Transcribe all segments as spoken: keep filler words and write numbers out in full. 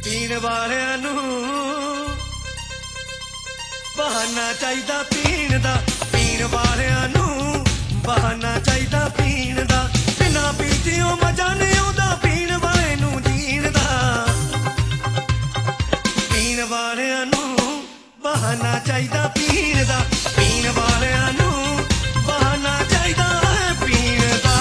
ਪੀਣ ਵਾਲਿਆਂ ਨੂੰ ਬਹਾਨਾ ਚਾਹੀਦਾ ਪੀਣ ਦਾ, ਪੀਣ ਵਾਲਿਆਂ ਨੂੰ ਬਹਾਨਾ ਚਾਹੀਦਾ ਪੀਣ ਦਾ। ਬਿਨਾਂ ਪੀਤਿਓ ਮਜ਼ਾ ਨਹੀਂ ਆਉਂਦਾ ਪੀਣ ਵਾਲੇ ਨੂੰ ਜੀਣ ਦਾ। ਪੀਣ ਵਾਲਿਆਂ ਨੂੰ ਬਹਾਨਾ ਚਾਹੀਦਾ ਪੀਣ ਦਾ, ਪੀਣ ਵਾਲਿਆਂ ਨੂੰ ਬਹਾਨਾ ਚਾਹੀਦਾ ਹੈ ਪੀਣ ਦਾ।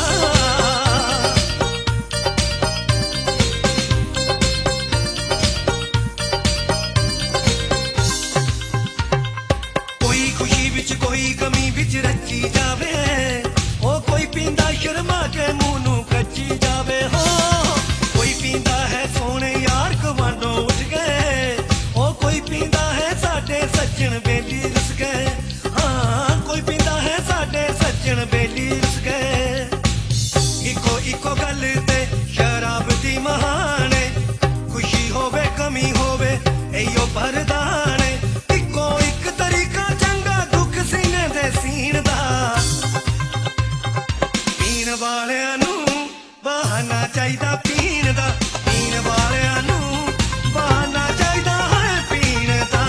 ਕੋਈ ਖੁਸ਼ੀ ਵਿੱਚ ਕੋਈ ਗਮੀ ਵਿੱਚ ਰੱਜੀ ਜਾਵੇ, ਉਹ ਕੋਈ ਪੀਂਦਾ ਸ਼ਰਮਾ ਕੇ ਮੂੰਹ ਨੂੰ ਕੱਚੀ ਜਾਵੇ। ਹੋ ਕੋਈ ਪੀਂਦਾ ਹੈ ਸੋਹਣੇ ਯਾਰ ਗਵਾਂਢੋਂ ਉੱਠ ਗਏ, ਉਹ ਕੋਈ ਪੀਂਦਾ ਹੈ ਸਾਡੇ ਸੱਜਣ ਬੇਲੀ ਰੁੱਸ ਗਏ। ਹਾਂ ਕੋਈ ਪੀਂਦਾ ਹੈ ਸਾਡੇ ਸੱਜਣ ਬੇਲੀ ਰੁੱਸ ਗਏ। ਇੱਕੋ ਇੱਕੋ ਗੱਲ ਤੇ ਸ਼ਰਾਬ ਦੀ ਮਹਾਨ ਏ, ਖੁਸ਼ੀ ਹੋਵੇ ਕਮੀ ਹੋਵੇ ਇਹੋ ਬਰਦਾਨ ਏ। ਇੱਕੋ ਇੱਕ ਤਰੀਕਾ ਚੰਗਾ ਦੁੱਖ ਸੀਨੇ ਦੇ ਸੀਣ ਦਾ। ਪੀਣ ਵਾਲਿਆਂ ਨੂੰ ਬਹਾਨਾ ਚਾਹੀਦਾ ਪੀਣ ਦਾ, ਪੀਣ ਵਾਲਿਆਂ ਨੂੰ ਬਹਾਨਾ ਚਾਹੀਦਾ ਹੈ ਪੀਣ ਦਾ।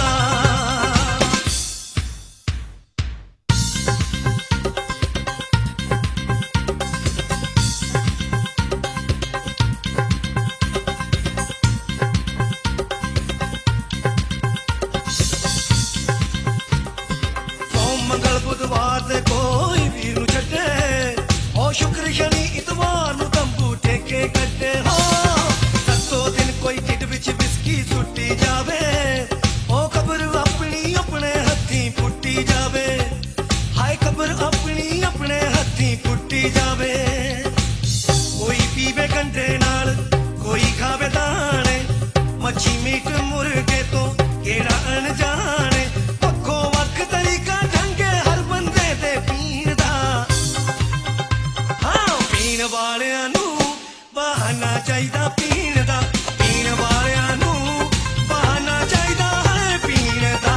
ਸੋਮ ਮੰਗਲ ਬੁੱਧਵਾਰ ਤੇ ਕੋਈ ਵੀਰ ਨੂੰ ਛੱਡੇ, ਉਹ ਸ਼ੁਕਰ ਸ਼ਨੀ ਇਤਵਾਰ ਨੂੰ ਤੰਬੂ ਠੇਕੇ ਕੱਢੇ। ਹੋ ਸੱਤੋ ਦਿਨ ਕੋਈ ਢਿੱਡ ਵਿੱਚ ਵਿਸਕੀ ਸੁੱਟੀ ਜਾਵੇ, ਉਹ ਕਬਰ ਆਪਣੀ ਆਪਣੇ ਹੱਥੀਂ ਪੁੱਟੀ ਜਾਵੇ। ਹਾਏ ਕਬਰ ਆਪਣੀ ਆਪਣੇ ਹੱਥੀਂ ਪੁੱਟੀ ਜਾਵੇ। ਕੋਈ ਪੀਵੇ ਕੰਡੇ ਨਾਲ ਕੋਈ ਖਾਵੇ ਦਾਣੇ, ਮੱਛੀ ਮੀਟ ਮੁਰਗੇ ਤੋਂ ਕਿਹੜਾ ਅਣਜਾਣੇ। ਵੱਖੋ ਵੱਖ ਤਰੀਕਾ ਢੰਗੇ ਹਰ ਬੰਦੇ ਦੇ ਪੀਣ ਦਾ। ਹਾਂ ਪੀਣ ਵਾਲਿਆਂ ਨੂੰ ਬਹਾਨਾ ਚਾਹੀਦਾ ਪੀਣ ਦਾ, ਪੀਣ ਵਾਲਿਆਂ ਨੂੰ ਬਹਾਨਾ ਚਾਹੀਦਾ ਹੈ ਪੀਣ ਦਾ।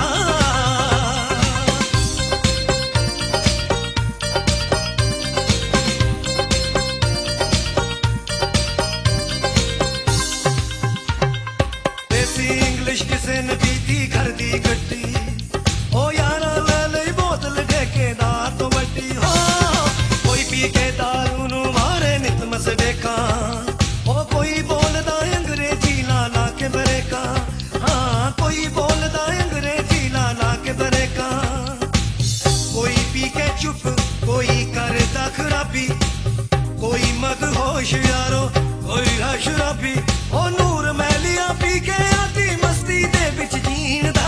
ਦੇਸੀ ਇੰਗਲਿਸ਼ ਕਿਸੇ ਨੇ ਪੀਤੀ ਘਰ ਦੀ ਗੱਡੀ, ਉਹ ਯਾਰਾਂ ਲੈ ਲਈ ਬੋਤਲ ਠੇਕੇਦਾਰ ਤੋਂ ਵੱਡੀ। ਹੋ ਕੋਈ ਪੀ ਕੇ ਦਾਰੂ ਨੂੰ ਮਾਰੇ ਨਿਤ ਮਸਵੇਕਾਂ, ਉਹ ਕੋਈ ਬੋਲਦਾ ਅੰਗਰੇਜ਼ੀ ਲਾ ਲਾ ਕੇ ਬਰੇਕਾਂ। ਹਾਂ ਕੋਈ ਬੋਲਦਾ ਅੰਗਰੇਜ਼ੀ ਲਾ ਲਾ ਕੇ ਬਰੇਕਾਂ। ਕੋਈ ਪੀ ਕੇ ਚੁੱਪ ਕੋਈ ਕਰਦਾ ਖਰਾਬੀ, ਕੋਈ ਮਦਹੋਸ਼ ਯਾਰੋ ਕੋਈ ਹੈ ਸ਼ਰਾਬੀ। ਉਹ ਨੂਰ ਮੈਲੀਆਂ ਪੀ ਕੇ ਆਦੀ ਮਸਤੀ ਦੇ ਵਿੱਚ ਜੀਣ ਦਾ।